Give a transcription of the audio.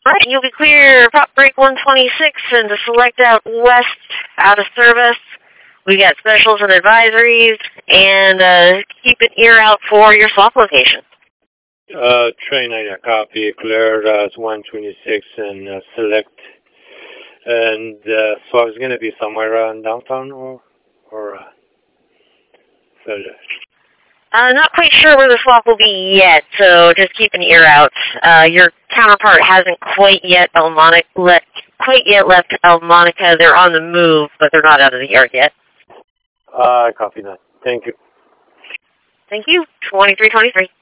Right, you'll be clear prop break 126 and to select out west out of service. We got specials and advisories, and keep an ear out for your swap location. Train 9, a copy, cleared as 126 and select. And swap is going to be somewhere around downtown or further? Not quite sure where the swap will be yet, so just keep an ear out. Your counterpart hasn't quite yet left El Monica. They're on the move, but they're not out of the yard yet. Copy that. Thank you. Thank you. 2323.